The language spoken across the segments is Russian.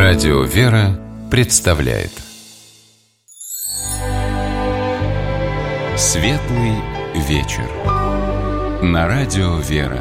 Радио «Вера» представляет Светлый вечер на Радио «Вера».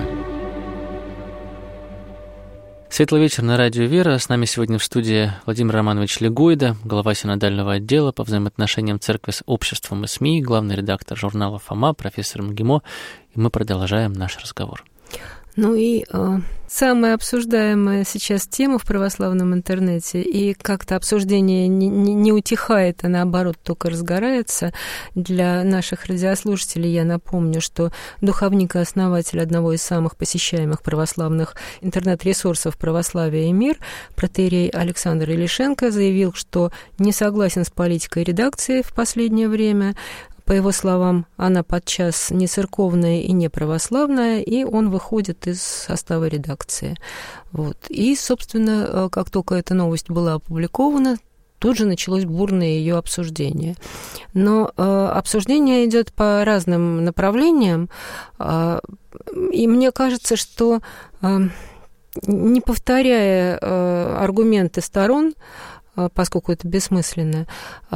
Светлый вечер на Радио «Вера». С нами сегодня в студии Владимир Романович Легойда, глава синодального отдела по взаимоотношениям церкви с обществом и СМИ, главный редактор журнала «Фома», профессор МГИМО. И мы продолжаем наш разговор. Ну и самая обсуждаемая сейчас тема в православном интернете, и как-то обсуждение не утихает, а наоборот только разгорается. Для наших радиослушателей я напомню, что духовник и основатель одного из самых посещаемых православных интернет-ресурсов «Православие и мир», протоиерей Александр Илишенко, заявил, что не согласен с политикой редакции в последнее время. По его словам, она подчас не церковная и не православная, и он выходит из состава редакции. Вот. И, собственно, как только эта новость была опубликована, тут же началось бурное ее обсуждение. Но обсуждение идет по разным направлениям, и мне кажется, что, не повторяя аргументы сторон, поскольку это бессмысленно,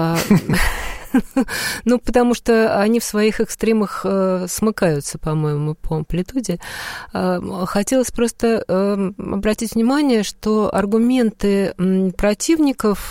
ну, потому что они в своих экстремах смыкаются, по-моему, по амплитуде. Хотелось просто обратить внимание, что аргументы противников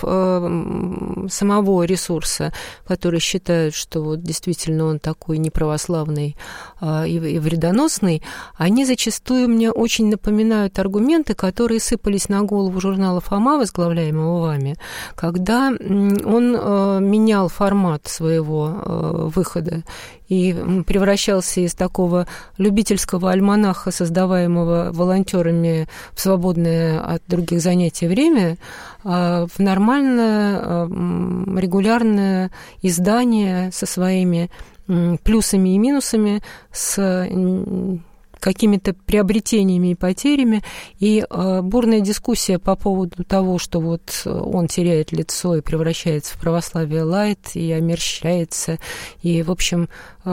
самого ресурса, которые считают, что вот действительно он такой неправославный и вредоносный, они зачастую мне очень напоминают аргументы, которые сыпались на голову журнала «Фома», возглавляемого вами, когда он менял формат своего выхода и превращался из такого любительского альманаха, создаваемого волонтерами в свободное от других занятий время, в нормальное регулярное издание со своими плюсами и минусами, с какими-то приобретениями и потерями, и бурная дискуссия по поводу того, что вот он теряет лицо и превращается в православие лайт, и омерщается, и, в общем,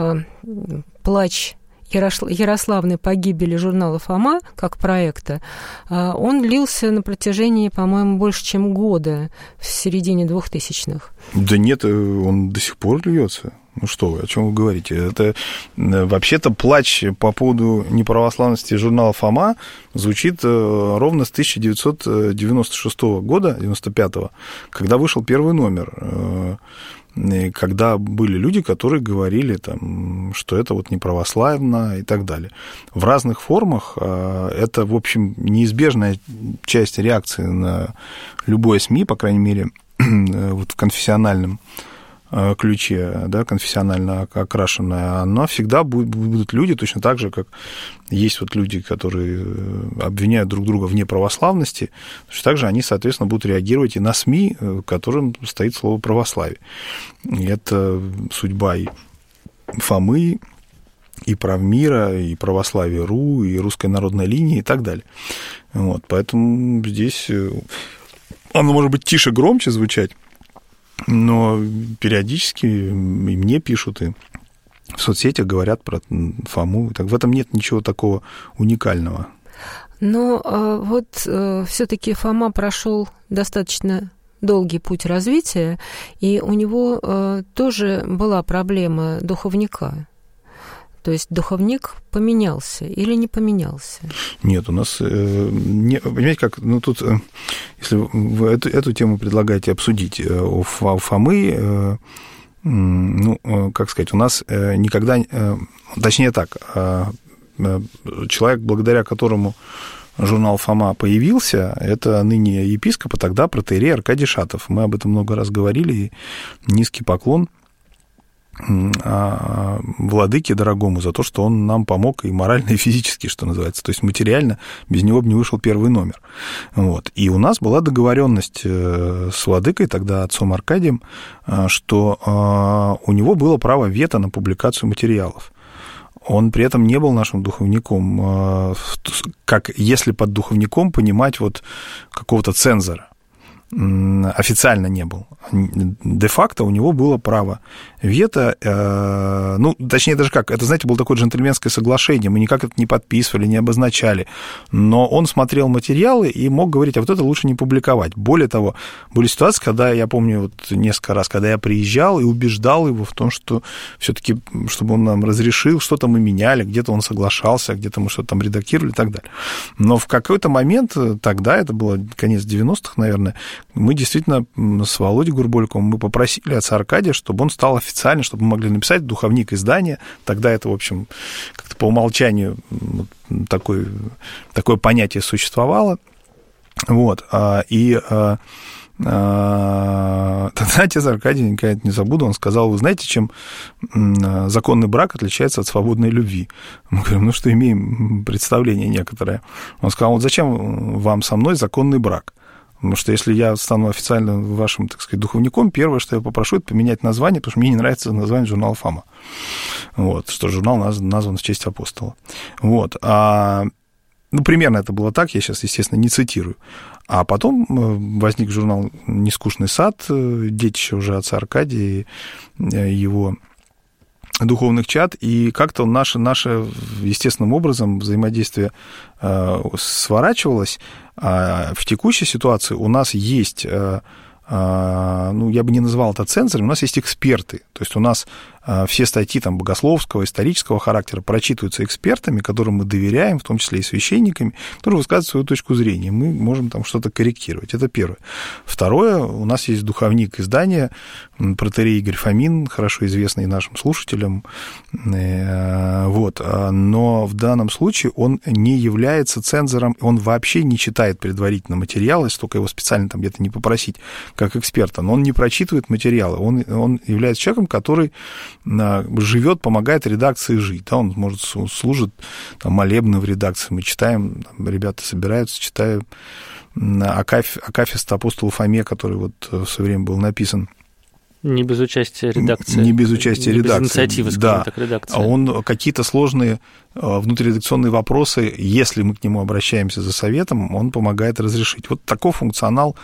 плач Ярославной погибели журнала «Фома» как проекта, он длился на протяжении, по-моему, больше, чем года в середине 2000-х. Да нет, он до сих пор льется. Ну что вы, о чем вы говорите? Это вообще-то плач по поводу неправославности журнала «Фома» звучит ровно с 1996 года, 95-го, когда вышел первый номер, когда были люди, которые говорили, там, что это вот неправославно и так далее. В разных формах это, в общем, неизбежная часть реакции на любое СМИ, по крайней мере, вот в конфессиональном ключе, да, конфессионально окрашенная, она всегда будут люди, точно так же, как есть вот люди, которые обвиняют друг друга в неправославности, точно так же они, соответственно, будут реагировать и на СМИ, которым стоит слово «православие». И это судьба и Фомы, и Правмира, и Православие.ру, и Русская народная линия, и так далее. Вот, поэтому здесь оно может быть тише, громче звучать, но периодически и мне пишут, и в соцсетях говорят про Фому. Так в этом нет ничего такого уникального. Но вот все-таки Фома прошел достаточно долгий путь развития, и у него тоже была проблема духовника. То есть духовник поменялся или не поменялся? Нет, у нас... понимаете, как... Ну, тут, если вы эту тему предлагаете обсудить, у Фомы, ну, как сказать, у нас никогда... Точнее так, человек, благодаря которому журнал «Фома» появился, это ныне епископ, а тогда протоиерей Аркадий Шатов. Мы об этом много раз говорили, и низкий поклон владыке дорогому за то, что он нам помог и морально, и физически, что называется. То есть материально без него бы не вышел первый номер. Вот. И у нас была договоренность с владыкой, тогда отцом Аркадием, что у него было право вето на публикацию материалов. Он при этом не был нашим духовником, как если под духовником понимать вот какого-то цензора. официально не был. Де-факто у него было право вето, точнее даже как, это, знаете, было такое джентльменское соглашение, мы никак это не подписывали, не обозначали, но он смотрел материалы и мог говорить, а вот это лучше не публиковать. Более того, были ситуации, когда, я помню, вот несколько раз, когда я приезжал и убеждал его в том, что все-таки, чтобы он нам разрешил, что-то мы меняли, где-то он соглашался, где-то мы что-то там редактировали и так далее. Но в какой-то момент, тогда, это было конец 90-х, наверное, мы действительно с Володей Гурбольковым мы попросили отца Аркадия, чтобы он стал официально, чтобы мы могли написать духовник издания. Тогда это, в общем, как-то по умолчанию такое понятие существовало. Вот. Тогда отец Аркадий, никогда не забуду, он сказал, вы знаете, чем законный брак отличается от свободной любви? Мы говорим, что имеем представление некоторое. Он сказал, вот зачем вам со мной законный брак? Потому что если я стану официально вашим, так сказать, духовником, первое, что я попрошу, это поменять название, потому что мне не нравится название журнала «Фома». Вот, что журнал назван в честь апостола. Вот. Примерно это было так, я сейчас, естественно, не цитирую. А потом возник журнал «Нескучный сад», детище уже отца Аркадия и его духовных чад, и как-то наше естественным образом взаимодействие сворачивалось. В текущей ситуации у нас есть, я бы не назвал это цензором, у нас есть эксперты. То есть у нас все статьи там, богословского, исторического характера прочитываются экспертами, которым мы доверяем, в том числе и священниками, которые высказывают свою точку зрения. Мы можем там что-то корректировать. Это первое. Второе, у нас есть духовник издания, протоиерей Игорь Фомин, хорошо известный нашим слушателям. Вот. Но в данном случае он не является цензором, он вообще не читает предварительно материалы, если только его специально там где-то не попросить, как эксперта. Но он не прочитывает материалы. Он является человеком, который живет, помогает редакции жить. Да, он, может, служит там, молебны в редакции. Мы читаем, там, ребята собираются, читают Акафист апостолу Фоме, который вот в свое время был написан. Не без участия редакции. Не без участия редакции. Без инициативы, скажем так, редакции. А он какие-то сложные внутриредакционные вопросы, если мы к нему обращаемся за советом, он помогает разрешить. Вот такой функционал,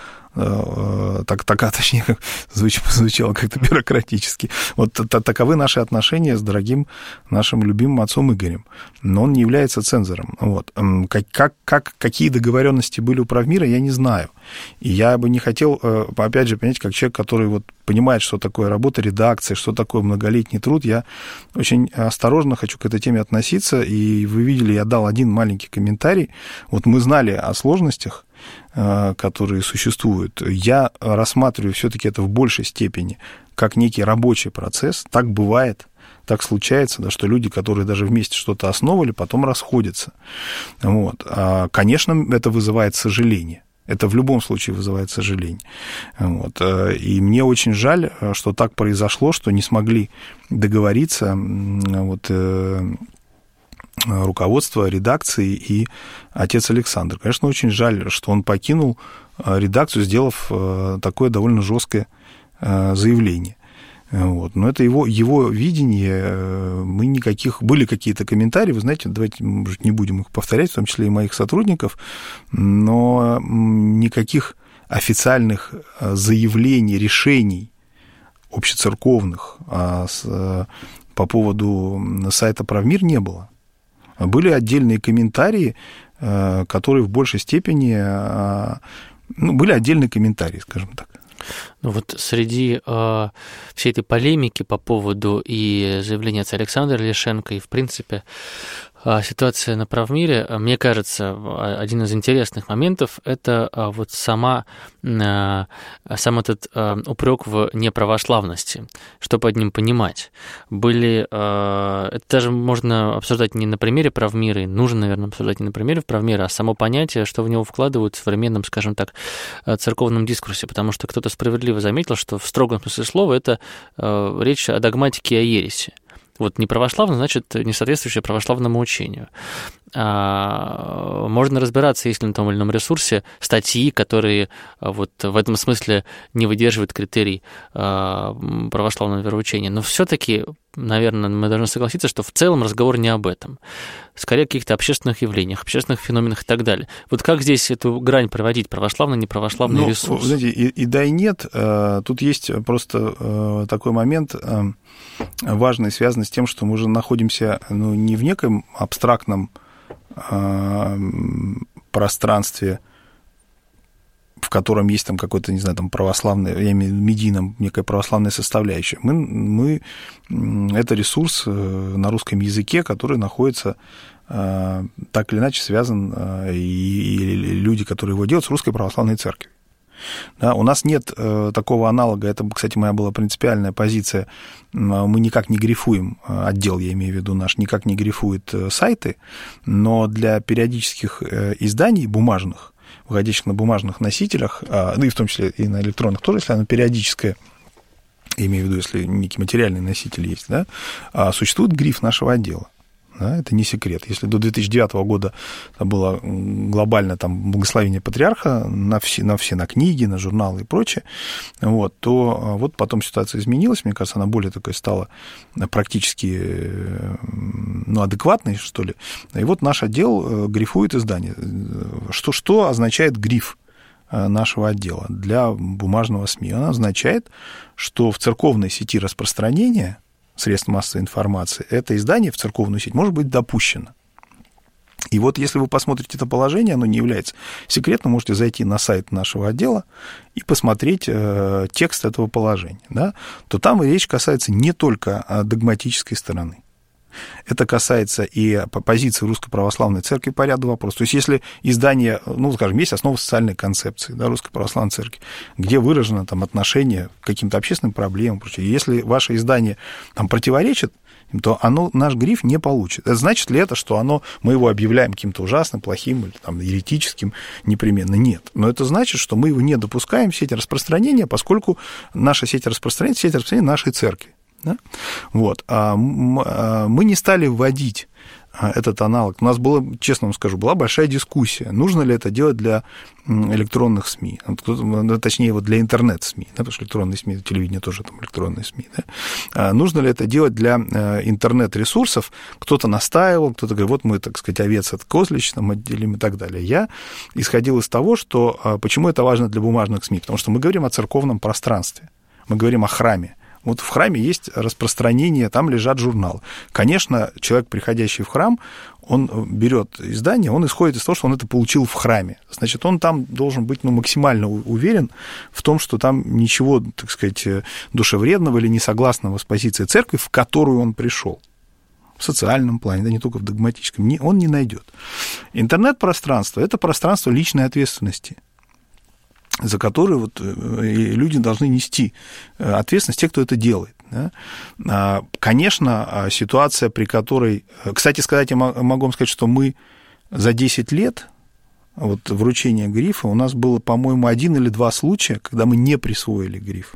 точнее, звучало как-то бюрократически. Вот таковы наши отношения с дорогим нашим любимым отцом Игорем. Но он не является цензором. Вот. Какие договоренности были у Правмира, я не знаю. И я бы не хотел, опять же, понять, как человек, который вот понимает, что такое работа редакции, что такое многолетний труд, я очень осторожно хочу к этой теме относиться. И вы видели, я дал один маленький комментарий. Вот мы знали о сложностях, которые существуют. Я рассматриваю все-таки это в большей степени как некий рабочий процесс. Так бывает, так случается, да, что люди, которые даже вместе что-то основывали, потом расходятся. Вот. Конечно, это вызывает сожаление. Это в любом случае вызывает сожаление. Вот. И мне очень жаль, что так произошло, что не смогли договориться вот, руководство редакции и отец Александр. Конечно, очень жаль, что он покинул редакцию, сделав такое довольно жесткое заявление. Вот. Но это его видение, были какие-то комментарии, вы знаете, давайте, может, не будем их повторять, в том числе и моих сотрудников, но никаких официальных заявлений, решений общецерковных по поводу сайта Правмир не было. Были отдельные комментарии, которые в большей степени... были отдельные комментарии, скажем так. Ну вот среди всей этой полемики по поводу и заявления отца Александра Лешенко, и, в принципе, ситуация на Правмире, мне кажется, один из интересных моментов – это вот сам этот упрек в неправославности. Что под ним понимать? Это даже можно обсуждать не на примере Правмира, и нужно, наверное, обсуждать не на примере Правмира, а само понятие, что в него вкладывают в современном, скажем так, церковном дискурсе, потому что кто-то справедливо заметил, что в строгом смысле слова это речь о догматике и о ереси. Вот неправославно, значит, не соответствующее православному учению. можно разбираться, есть ли на том или ином ресурсе статьи, которые вот в этом смысле не выдерживают критерий православного вероучения. Но все-таки, наверное, мы должны согласиться, что в целом разговор не об этом. Скорее о каких-то общественных явлениях, общественных феноменах и так далее. Вот как здесь эту грань проводить, православный, неправославный ресурс? Знаете, и да, и нет. Тут есть просто такой момент важный, связанный с тем, что мы же находимся не в неком абстрактном пространстве, в котором есть там какой-то, не знаю, там православный, я имею в виду медийном, некая православная составляющая. Это ресурс на русском языке, который находится так или иначе связан, и люди, которые его делают, с Русской Православной Церковью. Да, у нас нет такого аналога, это, кстати, моя была принципиальная позиция, мы никак не грифуем, отдел, я имею в виду наш, никак не грифует сайты, но для периодических изданий бумажных, выходящих на бумажных носителях, ну и в том числе и на электронных тоже, если оно периодическое, я имею в виду, если некий материальный носитель есть, да, существует гриф нашего отдела. Да, это не секрет. Если до 2009 года было глобально там благословение патриарха на книги, на журналы и прочее, то вот потом ситуация изменилась, мне кажется, она более такой стала практически адекватной, что ли. И вот наш отдел грифует издание. Что означает гриф нашего отдела для бумажного СМИ? Он означает, что в церковной сети распространения средств массовой информации, это издание в церковную сеть может быть допущено. И вот если вы посмотрите это положение, оно не является секретным, можете зайти на сайт нашего отдела и посмотреть текст этого положения, да, то там речь касается не только догматической стороны. Это касается и позиции Русской Православной Церкви по ряду вопросов. То есть, если издание, скажем, есть основа социальной концепции, да, Русской Православной Церкви, где выражено там отношение к каким-то общественным проблемам, прочее. Если ваше издание там противоречит, то наш гриф не получит. Это значит ли это, что мы его объявляем каким-то ужасным, плохим или там, еретическим? Непременно нет. Но это значит, что мы его не допускаем в сети распространения, поскольку наша сеть распространения нашей церкви. Да? Мы не стали вводить этот аналог. У нас честно вам скажу, была большая дискуссия, нужно ли это делать для электронных СМИ, точнее, для интернет-СМИ, да, потому что электронные СМИ, телевидение тоже там электронные СМИ. Да? Нужно ли это делать для интернет-ресурсов? Кто-то настаивал, кто-то говорит, вот мы, так сказать, овец от козлищ там отделим и так далее. Я исходил из того, что почему это важно для бумажных СМИ, потому что мы говорим о церковном пространстве, мы говорим о храме. Вот в храме есть распространение, там лежат журналы. Конечно, человек, приходящий в храм, он берет издание, он исходит из того, что он это получил в храме. Значит, он там должен быть максимально уверен в том, что там ничего, так сказать, душевредного или несогласного с позицией церкви, в которую он пришел. В социальном плане, да не только в догматическом, он не найдет. Интернет-пространство – это пространство личной ответственности, за которую люди должны нести ответственность, те, кто это делает. Да? Конечно, ситуация, при которой... Кстати сказать, я могу вам сказать, что мы за 10 лет вручения грифа у нас было, по-моему, 1 или 2 случая, когда мы не присвоили гриф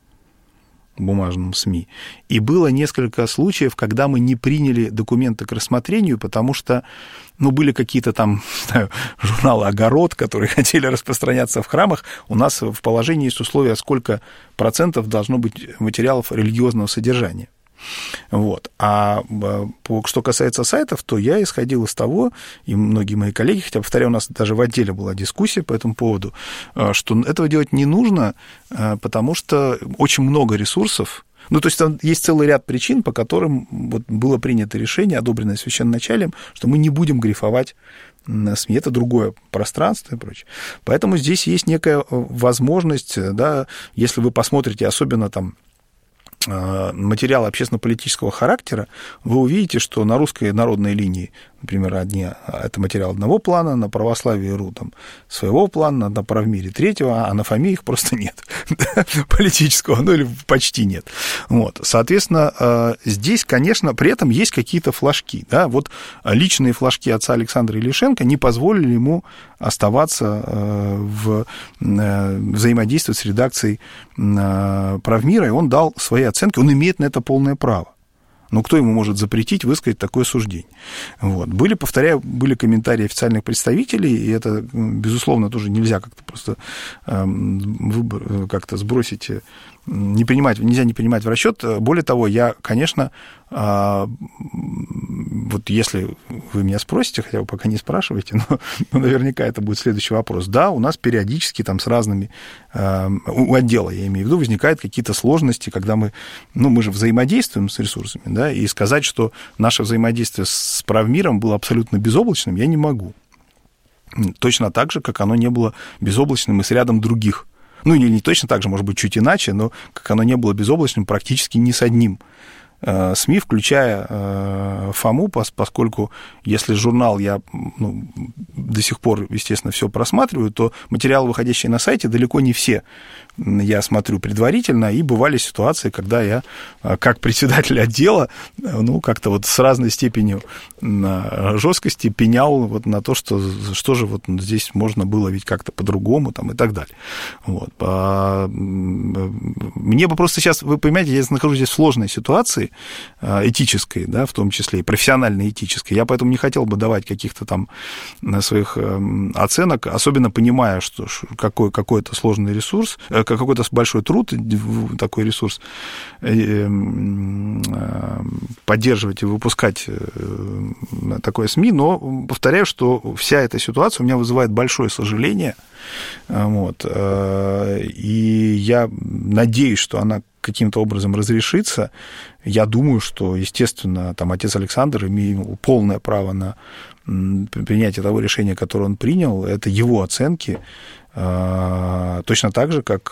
бумажным СМИ. И было несколько случаев, когда мы не приняли документы к рассмотрению, потому что, были какие-то там, не знаю, журналы «Огород», которые хотели распространяться в храмах. У нас в положении есть условия, сколько процентов должно быть материалов религиозного содержания. А что касается сайтов, то я исходил из того, и многие мои коллеги, хотя, повторяю, у нас даже в отделе была дискуссия по этому поводу, что этого делать не нужно, потому что очень много ресурсов, то есть там есть целый ряд причин, по которым было принято решение, одобренное священноначалием, что мы не будем грифовать СМИ, это другое пространство и прочее. Поэтому здесь есть некая возможность, да, если вы посмотрите, особенно там материалы общественно-политического характера, вы увидите, что на русской народной линии, например, это материал одного плана, на православии.ру там своего плана, на правмире третьего, а на ФОМе их просто нет. Политического, или почти нет. Соответственно, здесь, конечно, при этом есть какие-то флажки. Да? Личные флажки отца Александра Ильишенко не позволили ему оставаться взаимодействовать с редакцией правмира, и он дал свои оценки, он имеет на это полное право. Ну, кто ему может запретить высказать такое суждение? Вот. Были комментарии официальных представителей, и это, безусловно, тоже нельзя как-то просто как-то сбросить, нельзя не принимать в расчет. Более того, я, конечно, вот если вы меня спросите, хотя вы пока не спрашиваете, но наверняка это будет следующий вопрос. Да, у нас периодически там с разными, у отдела, я имею в виду, возникают какие-то сложности, когда мы же взаимодействуем с ресурсами, да, и сказать, что наше взаимодействие с правмиром было абсолютно безоблачным, я не могу. Точно так же, как оно не было безоблачным и с рядом других. Ну, или не точно так же, может быть, чуть иначе, но как оно не было безоблачным практически ни с одним СМИ, включая ФОМу, поскольку если журнал я до сих пор, естественно, все просматриваю, то материалы, выходящие на сайте, далеко не все я смотрю предварительно, и бывали ситуации, когда я, как председатель отдела, как-то вот с разной степенью жесткости пенял вот на то, что же вот здесь можно было ведь как-то по-другому там, и так далее. Вот. Мне бы просто сейчас, вы понимаете, я нахожусь здесь в сложной ситуации, этической, да, в том числе и профессионально-этической. Я поэтому не хотел бы давать каких-то там своих оценок, особенно понимая, что какой-то сложный ресурс, какой-то большой труд, такой ресурс поддерживать и выпускать такое СМИ, но повторяю, что вся эта ситуация у меня вызывает большое сожаление, вот, и я надеюсь, что она каким-то образом разрешится. Я думаю, что, естественно, там отец Александр имел полное право на принятие того решения, которое он принял. Это его оценки. Точно так же, как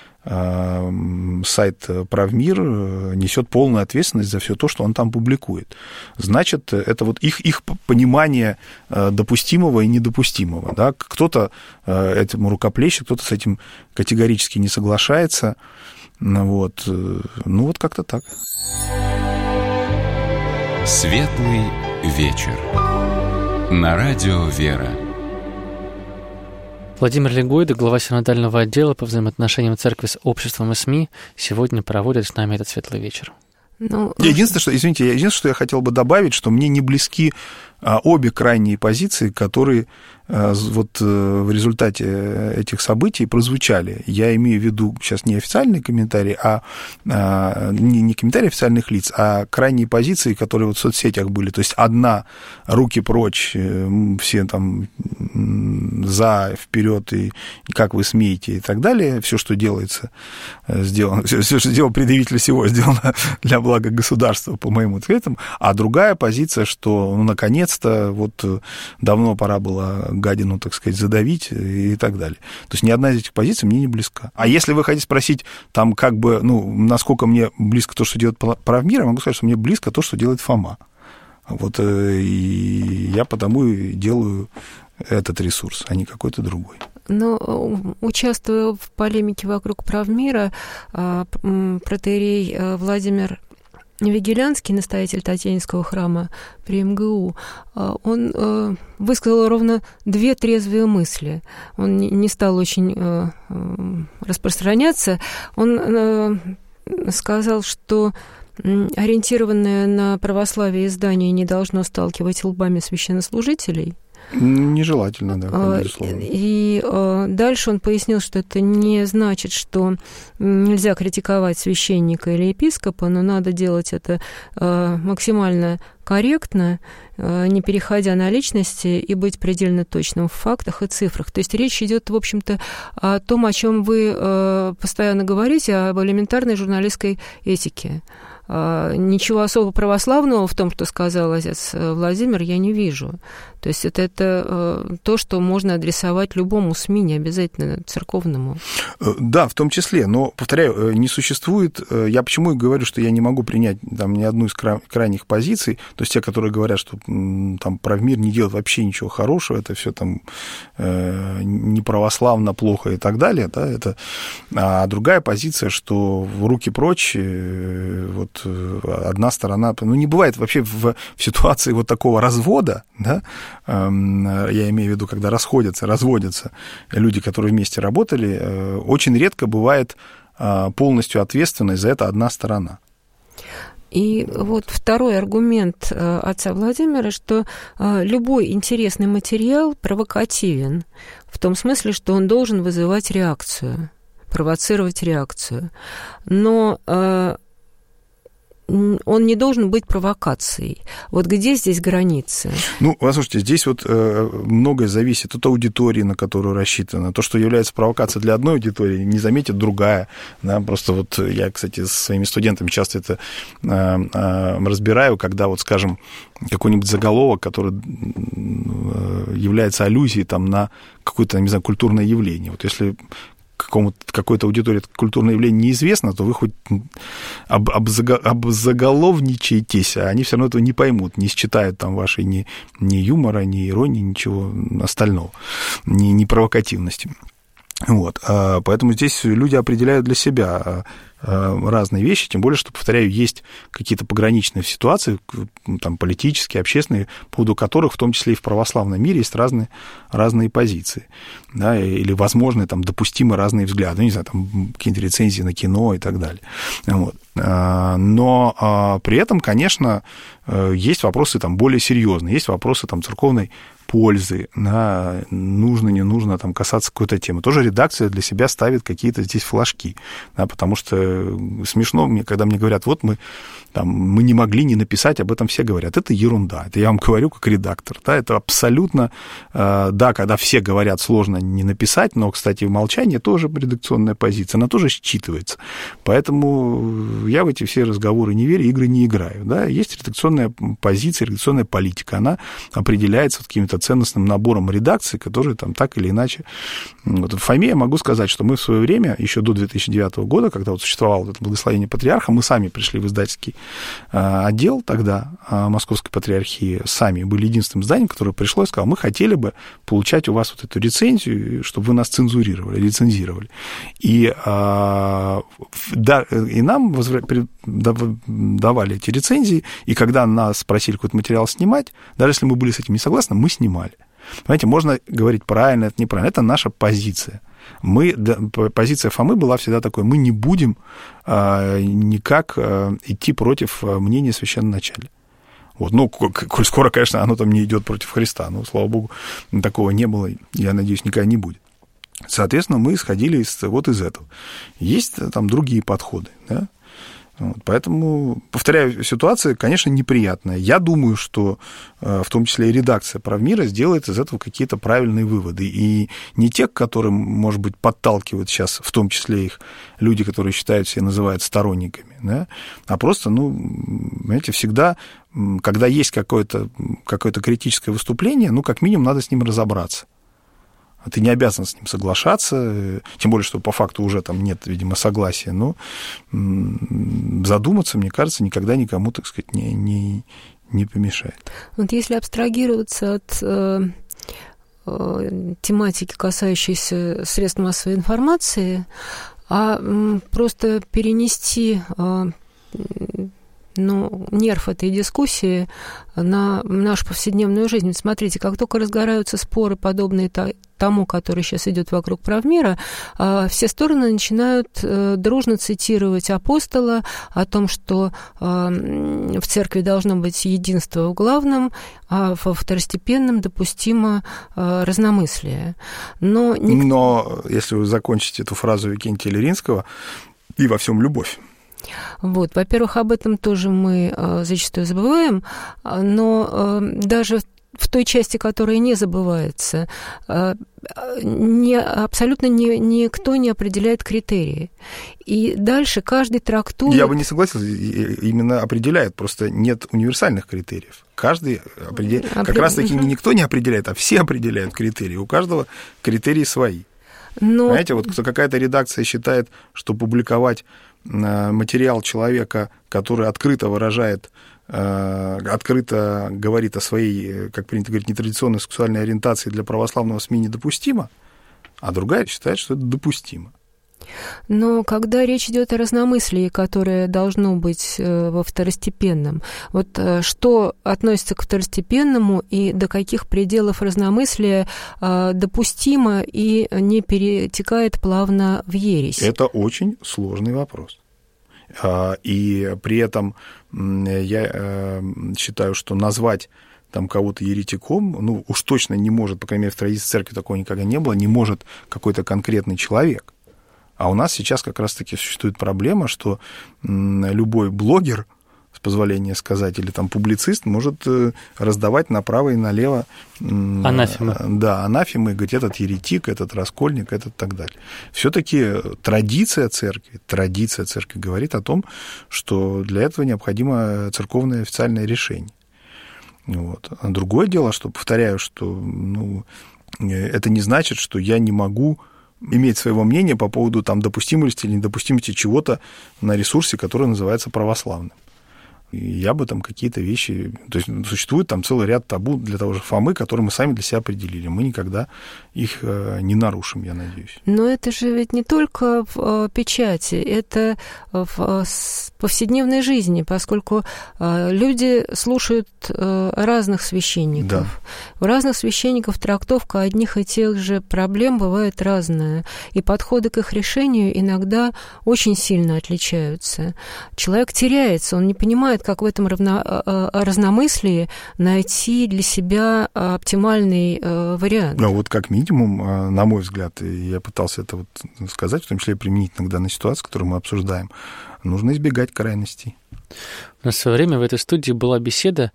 сайт Правмир несет полную ответственность за все то, что он там публикует. Значит, это вот их понимание допустимого и недопустимого. Да? Кто-то этому рукоплещет, кто-то с этим категорически не соглашается. Вот. Вот как-то так. Светлый вечер. На радио «Вера». Владимир Легойда, глава синодального отдела по взаимоотношениям церкви с обществом и СМИ, сегодня проводит с нами этот светлый вечер. Единственное, что я хотел бы добавить, что мне не близки обе крайние позиции, которые вот в результате этих событий прозвучали. Я имею в виду сейчас не официальные комментарии, не комментарии официальных лиц, а крайние позиции, которые вот в соцсетях были. То есть одна — руки прочь, все там за, вперед, и как вы смеете и так далее. Все, что делается, сделано. Все, что делал предъявитель всего, сделано для блага государства, по моим ответам. А другая позиция, что, наконец-то, вот давно пора было гадину, так сказать, задавить и так далее. То есть ни одна из этих позиций мне не близка. А если вы хотите спросить, там, как бы, насколько мне близко то, что делает Правмир, я могу сказать, что мне близко то, что делает ФОМа. Вот, и я потому и делаю этот ресурс, а не какой-то другой. Но, участвуя в полемике вокруг Правмира, протоиерей Владимир Вигелянский, настоятель Татьянинского храма при МГУ, он высказал ровно две трезвые мысли. Он не стал очень распространяться. Он сказал, что ориентированное на православие издание не должно сталкивать лбами священнослужителей. Нежелательно, да, безусловно. И дальше он пояснил, что это не значит, что нельзя критиковать священника или епископа, но надо делать это максимально корректно, не переходя на личности, и быть предельно точным в фактах и цифрах. То есть речь идет, в общем-то, о том, о чем вы постоянно говорите, об элементарной журналистской этике. Ничего особо православного в том, что сказал отец Владимир, я не вижу. То есть это то, что можно адресовать любому СМИ, не обязательно церковному. Да, в том числе. Но, повторяю, не существует... Я почему и говорю, что я не могу принять там ни одну из крайних позиций. То есть те, которые говорят, что там Правмир не делает вообще ничего хорошего, это все там неправославно, плохо и так далее. Да, это... А другая позиция, что в руки прочь, вот одна сторона... не бывает вообще в ситуации вот такого развода, да, я имею в виду, когда разводятся люди, которые вместе работали, очень редко бывает полностью ответственной за это одна сторона. И вот второй аргумент отца Владимира, что любой интересный материал провокативен, в том смысле, что он должен вызывать реакцию, провоцировать реакцию. Но он не должен быть провокацией. Вот где здесь границы? Ну, послушайте, здесь вот многое зависит от аудитории, на которую рассчитано. То, что является провокацией для одной аудитории, не заметит другая. Да? Просто вот я, кстати, с своими студентами часто это разбираю, когда, вот, скажем, какой-нибудь заголовок, который является аллюзией там, на какое-то, не знаю, культурное явление. Вот если какой-то аудитории это культурное явление неизвестно, то вы хоть обзаголовничаетесь, а они все равно этого не поймут, не считают там вашей ни юмора, ни иронии, ничего остального, ни провокативности. Вот. Поэтому здесь люди определяют для себя разные вещи, тем более, что, повторяю, есть какие-то пограничные ситуации, там, политические, общественные, по поводу которых, в том числе и в православном мире, есть разные позиции, да, или возможные, там, допустимы разные взгляды, ну, не знаю, там, какие-то рецензии на кино и так далее. Вот. Но при этом, конечно, есть вопросы там, более серьезные, есть вопросы там, церковной пользы, да, нужно, не нужно там, касаться какой-то темы. Тоже редакция для себя ставит какие-то здесь флажки, да, потому что смешно, когда мне говорят, вот мы не могли не написать, об этом все говорят. Это ерунда, это я вам говорю как редактор, да, это абсолютно, да, когда все говорят, сложно не написать, но, кстати, в молчании тоже редакционная позиция, она тоже считывается. Поэтому я в эти все разговоры не верю, игры не играю, да. Есть редакционная позиция, редакционная политика, она определяется каким-то ценностным набором редакций, которые там так или иначе... Вот в Фоме я могу сказать, что мы в свое время, еще до 2009 года, когда вот существовало это благословение патриарха, мы сами пришли в издательский отдел тогда Московской патриархии, сами были единственным изданием, которое пришло и сказало, мы хотели бы получать у вас вот эту рецензию, чтобы вы нас цензурировали, лицензировали. И нам давали эти рецензии, и когда нас просили какой-то материал снимать, даже если мы были с этим не согласны, мы снимали. Понимаете, можно говорить правильно, это неправильно, это наша позиция. Позиция Фомы была всегда такой, мы не будем никак идти против мнения священноначалия. Вот, ну, коль скоро, конечно, оно там не идет против Христа, но, слава Богу, такого не было, я надеюсь, никогда не будет. Соответственно, мы исходили из этого. Есть там другие подходы, да? Вот, поэтому, повторяю, ситуация, конечно, неприятная. Я думаю, что в том числе и редакция «Правмира» сделает из этого какие-то правильные выводы. И не те, к которым, может быть, подталкивают сейчас, в том числе их люди, которые считают себя, называют сторонниками, да? А просто, знаете, всегда, когда есть какое-то критическое выступление, как минимум надо с ним разобраться. Ты не обязан с ним соглашаться, тем более, что по факту уже там нет, видимо, согласия, но задуматься, мне кажется, никогда никому, так сказать, не помешает. Вот если абстрагироваться от тематики, касающейся средств массовой информации, а просто перенести нерв этой дискуссии на нашу повседневную жизнь. Смотрите, как только разгораются споры, подобные тому, который сейчас идет вокруг правмира, все стороны начинают дружно цитировать апостола о том, что в церкви должно быть единство в главном, а во второстепенном допустимо разномыслие. Но если вы закончите эту фразу Викентия Леринского, и во всем любовь. Вот, во-первых, об этом тоже мы зачастую забываем, но даже в той части, которая не забывается, абсолютно никто не определяет критерии. И дальше каждый трактует... Я бы не согласился, именно определяет, просто нет универсальных критериев. Каждый определяет, как раз-таки никто не определяет, а все определяют критерии. У каждого критерии свои. Понимаете, вот какая-то редакция считает, что публиковать материал человека, который открыто выражает, открыто говорит о своей, как принято говорить, нетрадиционной сексуальной ориентации для православного СМИ недопустимо, а другая считает, что это допустимо. Но когда речь идет о разномыслии, которое должно быть во второстепенном, вот что относится к второстепенному и до каких пределов разномыслия допустимо и не перетекает плавно в ересь? Это очень сложный вопрос. И при этом я считаю, что назвать там кого-то еретиком, ну, уж точно не может, по крайней мере, в традиции церкви такого никогда не было, не может какой-то конкретный человек. А у нас сейчас как раз-таки существует проблема, что любой блогер, с позволения сказать, или там публицист может раздавать направо и налево анафемы. Да, анафемы, и говорить, этот еретик, этот раскольник, этот так далее. Все-таки традиция церкви говорит о том, что для этого необходимо церковное официальное решение. Вот. А другое дело, что, повторяю, что это не значит, что я не могу иметь своего мнения по поводу там, допустимости или недопустимости чего-то на ресурсе, который называется православным. И я бы там какие-то вещи... То есть существует там целый ряд табу для того же Фомы, которые мы сами для себя определили. Мы никогда их не нарушим, я надеюсь. Но это же ведь не только в печати, это в повседневной жизни, поскольку люди слушают разных священников. Да. У разных священников трактовка одних и тех же проблем бывает разная, и подходы к их решению иногда очень сильно отличаются. Человек теряется, он не понимает, как в этом разномыслии найти для себя оптимальный вариант. Ну, вот как минимум, на мой взгляд, и я пытался это вот сказать, в том числе применить иногда на ситуацию, которую мы обсуждаем, нужно избегать крайностей. У нас в свое время в этой студии была беседа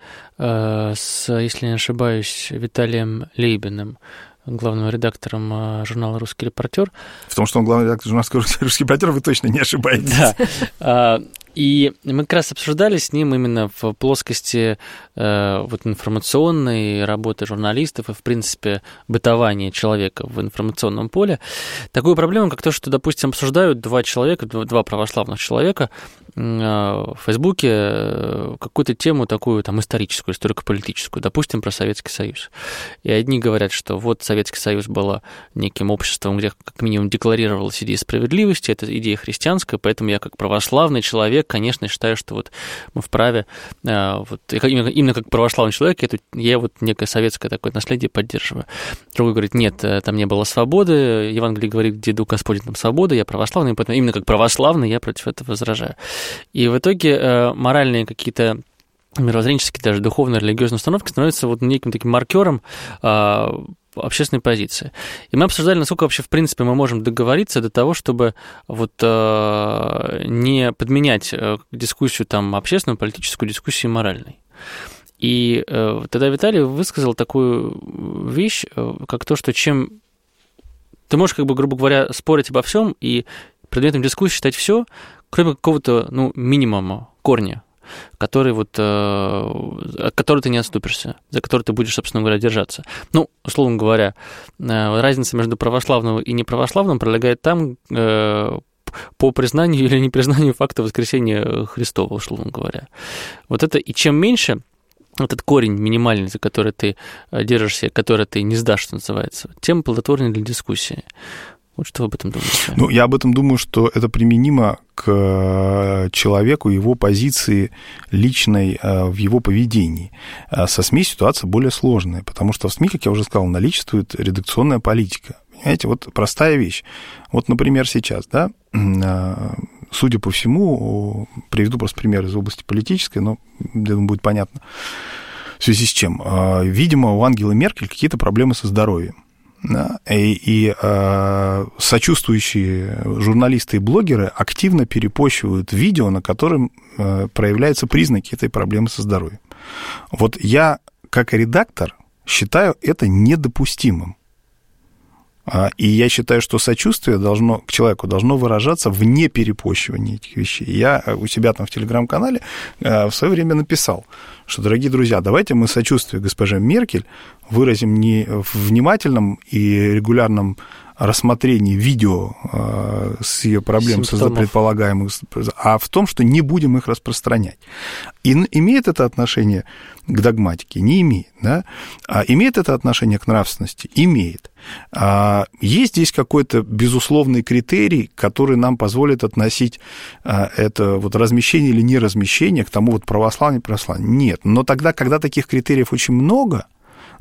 с, если не ошибаюсь, Виталием Лейбиным, главным редактором журнала «Русский репортер». В том, что он главный редактор журнала «Русский репортер», вы точно не ошибаетесь. Да. И мы как раз обсуждали с ним именно в плоскости вот информационной работы журналистов и, в принципе, бытования человека в информационном поле такую проблему, как то, что, допустим, обсуждают два православных человека в Фейсбуке какую-то тему такую там историческую, историко-политическую, допустим, про Советский Союз. И одни говорят, что вот Советский Союз был неким обществом, где как минимум декларировалась идея справедливости, это идея христианская, поэтому я как православный человек, конечно, считаю, что вот мы вправе, вот, именно как православный человек, я вот некое советское такое наследие поддерживаю. Другой говорит, нет, там не было свободы, Евангелие говорит, где дух Господень, там свобода, я православный, поэтому именно как православный я против этого возражаю. И в итоге моральные какие-то мировоззренческие, даже духовно-религиозные установки становятся вот неким таким маркером общественной позиции. И мы обсуждали, насколько вообще, в принципе, мы можем договориться до того, чтобы вот не подменять дискуссию там общественную, политическую дискуссию моральной. И тогда Виталий высказал такую вещь, как то, что чем... Ты можешь, как бы, грубо говоря, спорить обо всем и предметом дискуссии считать все, кроме какого-то, минимума, корня, который от которого ты не отступишься, за который ты будешь, собственно говоря, держаться. Условно говоря, разница между православным и неправославным пролегает там, по признанию или непризнанию факта воскресения Христова, условно говоря. Вот это, и чем меньше этот корень минимальный, за который ты держишься, который ты не сдашь, что называется, тем плодотворнее для дискуссии. Вот что вы об этом думаете? Я об этом думаю, что это применимо к человеку, его позиции личной в его поведении. Со СМИ ситуация более сложная, потому что в СМИ, как я уже сказал, наличествует редакционная политика. Понимаете, вот простая вещь. Вот, например, сейчас, да, судя по всему, приведу просто пример из области политической, но, я думаю, будет понятно, в связи с чем. Видимо, у Ангелы Меркель какие-то проблемы со здоровьем. Да, и сочувствующие журналисты и блогеры активно перепощивают видео, на котором проявляются признаки этой проблемы со здоровьем. Вот я, как редактор, считаю это недопустимым. И я считаю, что сочувствие к человеку должно выражаться в неперепощивании этих вещей. Я у себя там в Телеграм-канале в свое время написал, что, дорогие друзья, давайте мы сочувствие госпоже Меркель выразим не в внимательном и регулярном рассмотрении видео с ее проблем, предполагаемых, а в том, что не будем их распространять. И имеет это отношение к догматике? Не имеет. Да? А имеет это отношение к нравственности? Имеет. Есть здесь какой-то безусловный критерий, который нам позволит относить это вот размещение или неразмещение к тому вот православие, не православие? Нет. Но тогда, когда таких критериев очень много,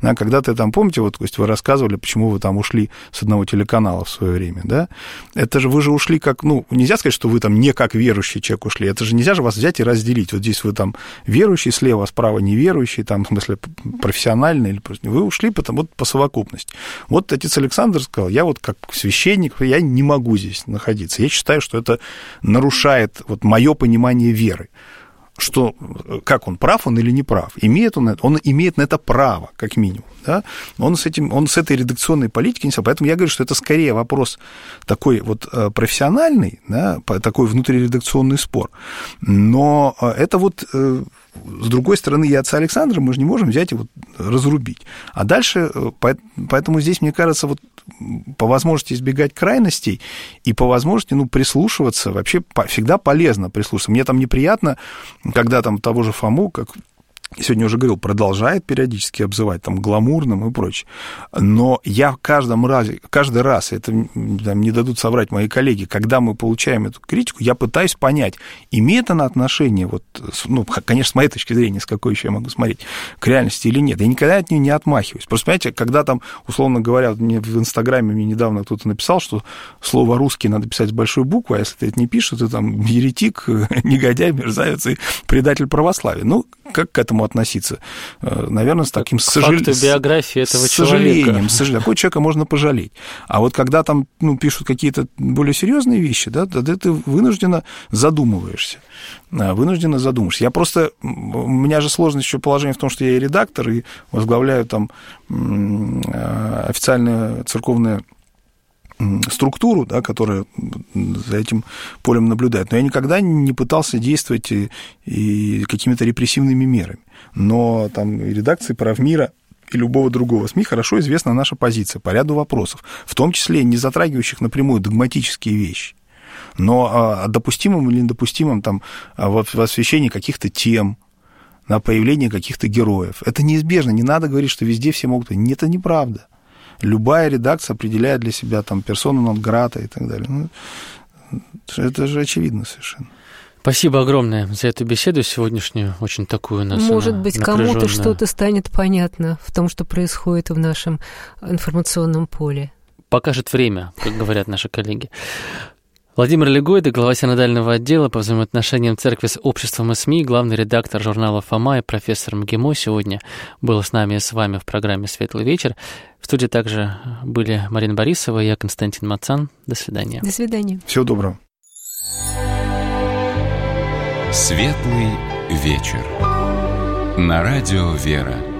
Когда-то там, помните, вот, то есть вы рассказывали, почему вы там ушли с одного телеканала в свое время, да? Это же вы же ушли как, нельзя сказать, что вы там не как верующий человек ушли, это же нельзя же вас взять и разделить. Вот здесь вы там верующий, слева, справа неверующий, там, в смысле, профессиональный, или вы ушли вот по совокупности. Вот отец Александр сказал, я вот как священник, я не могу здесь находиться. Я считаю, что это нарушает вот мое понимание веры. Что, как он, прав он или не прав? Он имеет на это право, как минимум. Да? Он с этой редакционной политикой не согласен. Поэтому я говорю, что это скорее вопрос такой вот профессиональный, да, такой внутриредакционный спор. Но это вот, с другой стороны, и отца Александра мы же не можем взять и вот разрубить. А дальше, поэтому здесь, мне кажется, вот по возможности избегать крайностей и по возможности, прислушиваться, вообще всегда полезно прислушиваться. Мне там неприятно, когда там того же Фому, как сегодня уже говорил, продолжает периодически обзывать там гламурным и прочее. Но я каждый раз, это там, не дадут соврать мои коллеги, когда мы получаем эту критику, я пытаюсь понять, имеет она отношение, вот, конечно, с моей точки зрения, с какой еще я могу смотреть, к реальности или нет. Я никогда от нее не отмахиваюсь. Просто, понимаете, когда там, условно говоря, мне в Инстаграме недавно кто-то написал, что слово «русский» надо писать с большой буквы, а если ты это не пишешь, ты там еретик, негодяй, мерзавец и предатель православия. Как к этому относиться? Наверное, с таким биографии этого человека. Такого человека можно пожалеть. А вот когда там пишут какие-то более серьезные вещи, да, тогда ты вынужденно задумываешься. У меня же сложность еще положение в том, что я и редактор, и возглавляю там официальное церковное структуру, да, которая за этим полем наблюдает. Но я никогда не пытался действовать и какими-то репрессивными мерами. Но там и редакции «Правмира», и любого другого СМИ хорошо известна наша позиция по ряду вопросов, в том числе не затрагивающих напрямую догматические вещи. Но о допустимом или недопустимом там, в освещении каких-то тем, на появление каких-то героев. Это неизбежно. Не надо говорить, что везде все могут... Нет, это неправда. Любая редакция определяет для себя там персону нон грата и так далее. Это же очевидно совершенно. Спасибо огромное за эту беседу сегодняшнюю, очень такую у нас. Может быть, кому-то что-то станет понятно в том, что происходит в нашем информационном поле. Покажет время, как говорят наши коллеги. Владимир Легойда, глава синодального отдела по взаимоотношениям церкви с обществом и СМИ, главный редактор журнала «Фома» и профессор МГИМО сегодня был с нами и с вами в программе «Светлый вечер». В студии также были Марина Борисова и я, Константин Мацан. До свидания. До свидания. Всего доброго. «Светлый вечер» на радио «Вера».